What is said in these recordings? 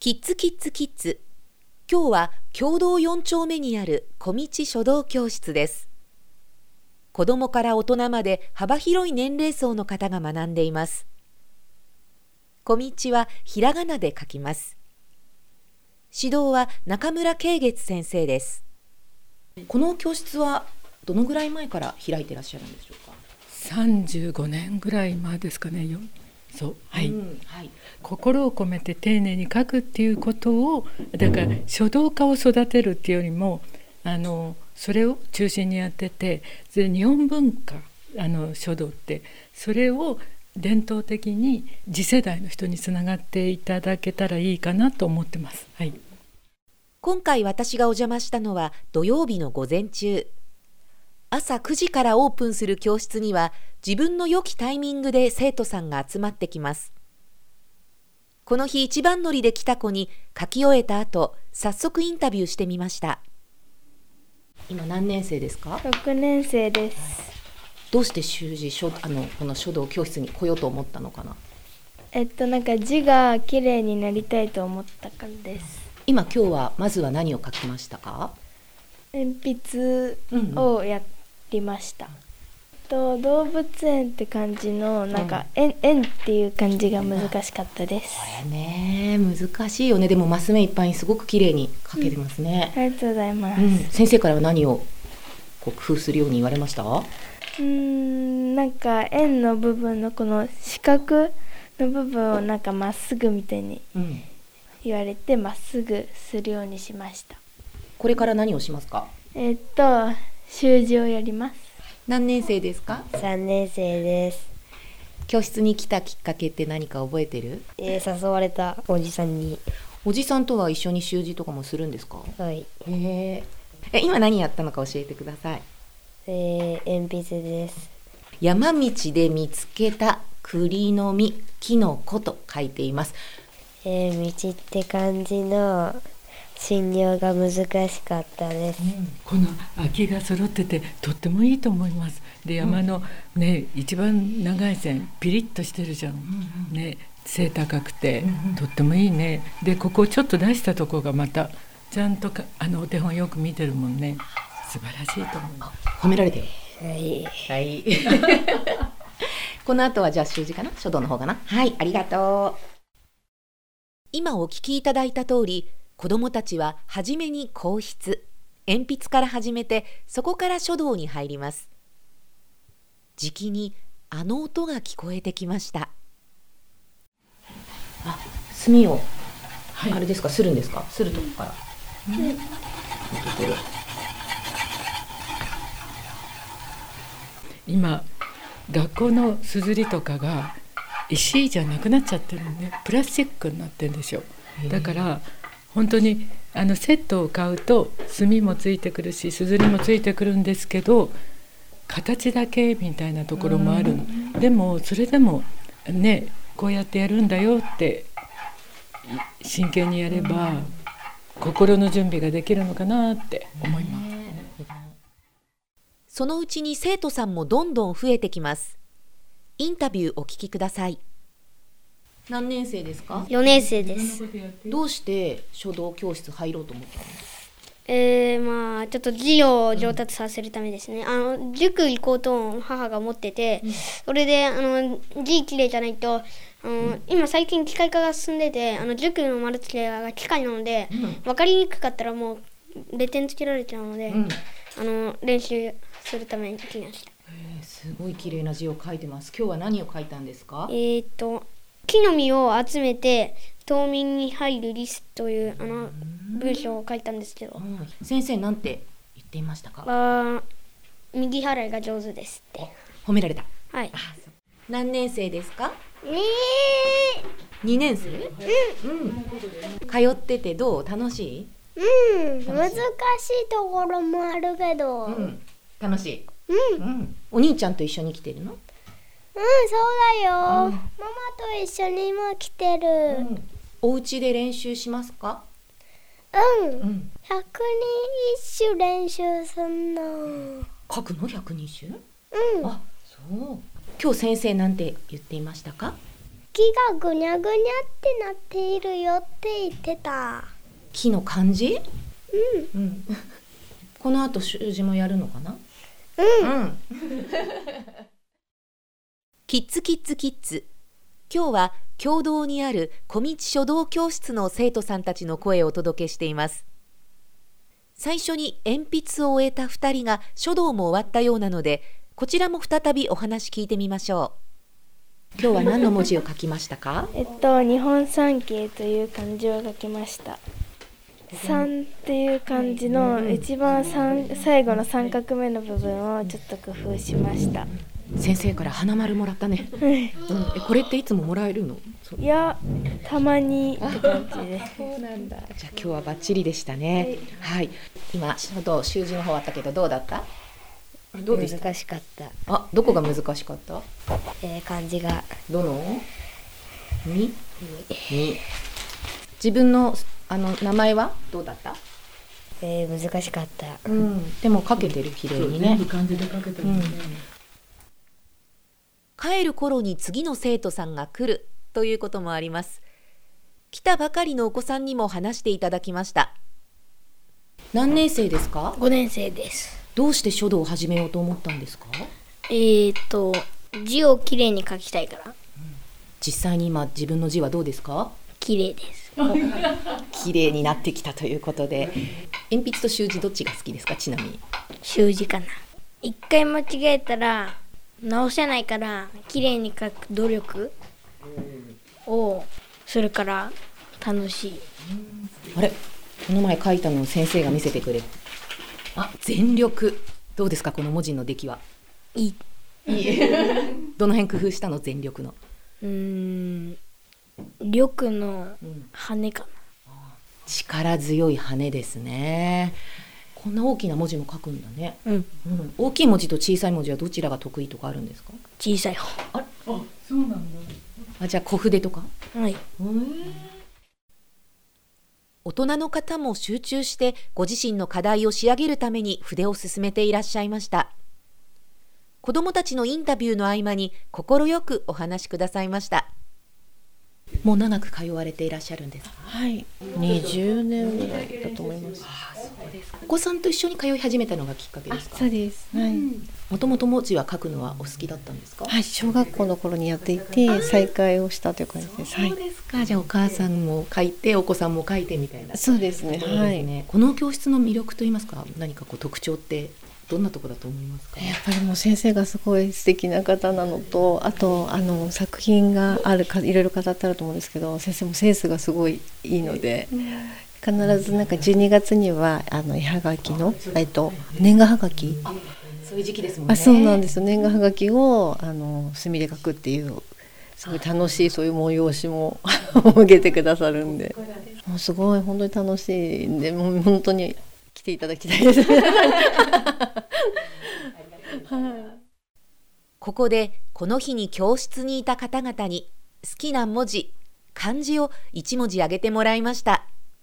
キッズキッズキッズ。今日は経堂4丁目にある小道書道教室です。子どもから大人まで幅広い年齢層の方が学んでいます。小道はひらがなで書きます。指導は中村慶月先生です。この教室はどのぐらい前から開いていらっしゃるんでしょうか。 35年ぐらい前ですかね。そう、はい、 はい、 心を込めて丁寧に書くっていうことを、だから書道家を育てるっていうよりもそれを中心にやってて、で日本文化書道ってそれを伝統的に次世代の人につながっていただけたらいいかなと思ってます。はい、 今回私がお邪魔したのは土曜日の午前中。朝9時からオープンする教室には自分の良きタイミングで生徒さんが集まってきます。この日一番乗りで来た子に書き終えた後、早速インタビューしてみました。今何年生ですか ？6年生です。 どうしてこの書道教室に来ようと思ったのかな。 なんか字が綺麗になりたいと思ったからです。 今日はまずは何を書きましたか？ 鉛筆をやりました。動物園って感じのなんか円っていう感じが難しかったです。 これね難しいよね。でもマス目いっぱいにすごく綺麗に書けてますね。 ありがとうございます。 先生からは何を工夫するように言われました？ なんか円の部分のこの四角の部分をなんかまっすぐみたいに言われて、まっすぐするようにしました。 これから何をしますか？ 習字をやります。 何年生ですか ？3年生です。 教室に来たきっかけって何か覚えてる？ 誘われたおじさんに。 おじさんとは一緒に習字とかもするんですか？ はい。 今何やったのか教えてください。 鉛筆です。 山道で見つけた栗の実、木の子と書いています。 道って感じの診療が難しかったです。 この空きが揃っててとってもいいと思います。で山のね、一番長い線ピリッとしてるじゃん、ね、背高くてとってもいいね。でここをちょっと出したとこがまたちゃんとお手本よく見てるもんね。素晴らしいと思います。 褒められてる。 はい、 この後はじゃあ習字かな、書道の方かな。はい、ありがとう。今お聞きいただいた通り、子どもたちははじめに硬筆、鉛筆から始めて、そこから書道に入ります。じきに音が聞こえてきました。墨を、あれですか、するんですか？するとこから。 今学校のすずりとかが石じゃなくなっちゃってるんで、プラスチックになってるんですよ。だから本当にセットを買うと墨もついてくるしすずりもついてくるんですけど、形だけみたいなところもある。でもそれでもね、こうやってやるんだよって真剣にやれば心の準備ができるのかなって思います。 そのうちに生徒さんもどんどん増えてきます。インタビューお聞きください。何年生ですか ？4年生です。 どうして書道教室入ろうと思ったの？ ちょっと字を上達させるためですね。塾行こうと母が思ってて、それで字きれいじゃないと今最近機械化が進んでて、塾の丸付けが機械なので、分かりにくかったらもうレ点つけられちゃうので、練習するために来ました。 すごい綺麗な字を書いてます。今日は何を書いたんですか？ 木の実を集めて冬眠に入るリスという文章を書いたんですけど、 先生なんて言っていましたか？ 右払いが上手ですって。 褒められた。 はい。 何年生ですか？2年生？通っててどう？楽しい？ 難しいところもあるけど、 楽しい。お兄ちゃんと一緒に来てるの？ そうだよ。ママと一緒にも来てる。 お家で練習しますか ？100人一首練習すんの。 書くの100人首？そう。今日先生なんて言っていましたか？ がぐにゃぐにゃってなっているよって言ってた。 木の漢字？うん。この後習字もやるのかな？うん。キッズキッズキッズ。今日は経堂にある小道書道教室の生徒さんたちの声をお届けしています。最初に鉛筆を終えた2人が書道も終わったようなので、こちらも再びお話聞いてみましょう。今日は何の文字を書きましたか？ 日本三景という漢字を書きました。三っていう漢字の一番最後の三画目の部分をちょっと工夫しました。 先生から花丸もらったね。これっていつももらえるの？ いや、たまにって感じで。 そうなんだ。じゃあ今日はバッチリでしたね。はい。今書道習字の方あったけどどうだった？どうでした？ 難しかった。 どこが難しかった？ 漢字が。 どの？み？自分の名前はどうだった？ 難しかった。 でも書けてる、綺麗にね。 全部漢字で書けてるね。 帰る頃に次の生徒さんが来るということもあります。来たばかりのお子さんにも話していただきました。何年生ですか ？5年生です。 どうして書道を始めようと思ったんですか？ 字をきれいに書きたいから。 実際に今自分の字はどうですか？ きれいです。 きれいになってきたということで、鉛筆と習字どっちが好きですか？ちなみに。 習字かな。一回間違えたら直せないから、きれいに書く努力をするから楽しい。 あれ、この前書いたのを先生が見せてくれる。全力。どうですか、この文字の出来は？ いい。 どの辺工夫したの？全力の。 力の羽かな。 力強い羽ですね。こんな大きな文字も書くんだね。大きい文字と小さい文字はどちらが得意とかあるんですか？ 小さい方。 そうなんだ。 じゃあ小筆とか？ はい。 大人の方も集中してご自身の課題を仕上げるために筆を進めていらっしゃいました。子どもたちのインタビューの合間に快くお話しくださいました。もう長く通われていらっしゃるんですか？ はい、20年ぐらいだと思います。 そうですか。お子さんと一緒に通い始めたのがきっかけですか？ そうです。はい。 もともと文字は書くのはお好きだったんですか？ はい、小学校の頃にやっていて再開をしたという感じです。 そうですか。じゃあお母さんも書いてお子さんも書いてみたいな。 そうですね。はい。 この教室の魅力といいますか、何か特徴ってどんなところだと思いますか？ やっぱりもう先生がすごい素敵な方なのと、あと作品がいろいろ飾ってあると思うんですけど、先生もセンスがすごいいいので、必ず12月には絵はがきの年賀はがき、 そういう時期ですもんね。 そうなんですよ。年賀はがきを墨で書くっていうすごい楽しいそういう催しも受けてくださるんで、もうすごい本当に楽しいんで、もう本当に来ていただきたいです。 ここでこの日に教室にいた方々に好きな文字、漢字を1文字挙げてもらいました。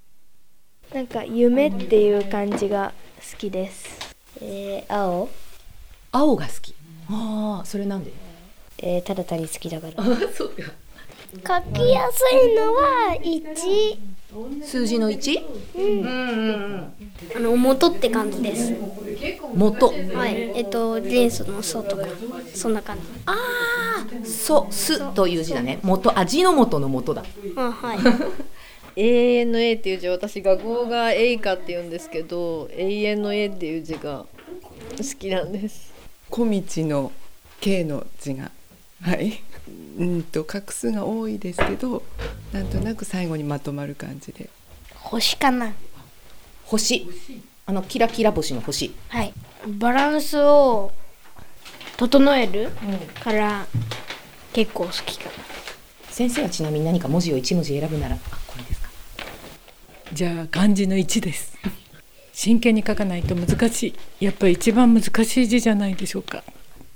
夢っていう漢字が好きです。 青が好き。それなんで？ ただ単に好きだから。 そうか。 書きやすいのは1。 数字の 1？ 元って感じです。 元。 はい。前祖の祖とかそんな感じ。 すという字だね。元、字の元の元だ。 はい。 永遠の永っていう字、私画号が永華っていうんですけど、永遠の永っていう字が好きなんです。 小道の慶の字が画数が多いですけど、なんとなく最後にまとまる感じで。 星かな。 星。キラキラ星の星。 はい。バランスを整えるから結構好きかな。 先生はちなみに何か文字を1文字選ぶならこれですか？ じゃあ漢字の1です。真剣に書かないと難しい。やっぱり一番難しい字じゃないでしょうか。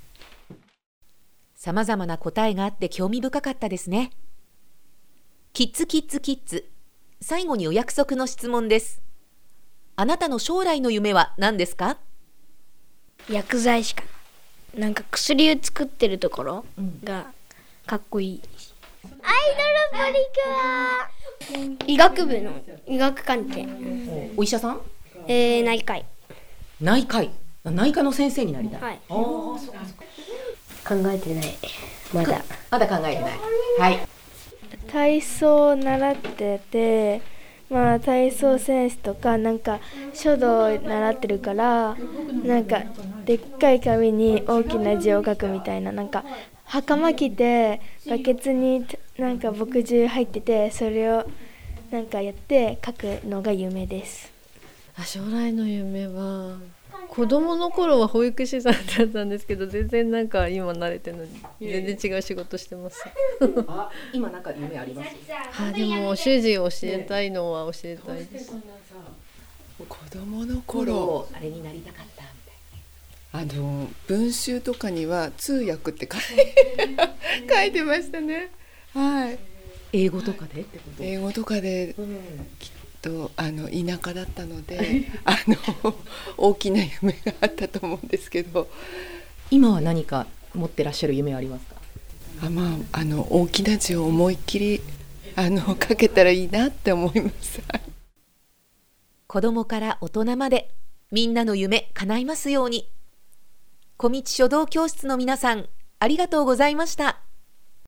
さまざまな答えがあって興味深かったですね。キッズキッズキッズ。最後にお約束の質問です。あなたの将来の夢は何ですか？ 薬剤師かな。薬を作ってるところがかっこいい。 アイドルプリキュア。 医学部の医学関係、 お医者さん？ 内科医。 内科医。内科の先生になりたい。 はい。 考えてない。まだ考えてない。はい。 体操を習ってて、体操選手とかなんか書道を習ってるから、なんかでっかい紙に大きな字を書くみたいな、なんか袴着てバケツになんか墨汁入ってて、それをなんかやって書くのが夢です。 将来の夢は子供の頃は保育士さんだったんですけど、全然なんか今慣れてるのに全然違う仕事してます。 今なんか夢あります？ でも主人教えたいのは教えたいです。 子供の頃あれになりたかったみたいな。 文集とかには通訳って書いてましたね。はい。 英語とかでってこと？ 英語とかで、きっと田舎だったので大きな夢があったと思うんですけど。 今は何か持ってらっしゃる夢はありますか？ 大きな字を思いっきり書けたらいいなって思います。 子供から大人までみんなの夢叶いますように。小道書道教室の皆さん、ありがとうございました。